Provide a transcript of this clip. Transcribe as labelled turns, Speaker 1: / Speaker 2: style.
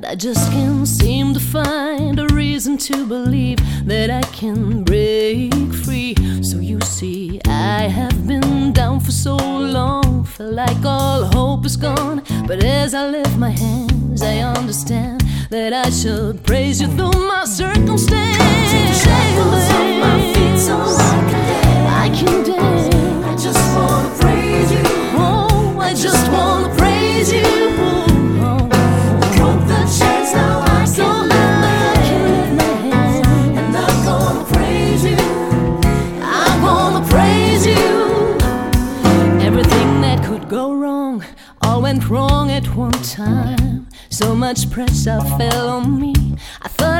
Speaker 1: I just can't seem to find a reason to believe that I can break free. So you see, I have been down for so long, feel like all hope is gone. But as I lift my hands, I understand that I should praise you through my circumstance.
Speaker 2: Take shackles off my feet so I can dance. I just wanna praise you.
Speaker 1: Oh, I just wanna praise you.
Speaker 2: Broke the chains, now I can lift my hands, and I'm gonna praise you.
Speaker 1: I'm gonna praise you. Everything that could go wrong all went wrong at one time. So much pressure fell on me,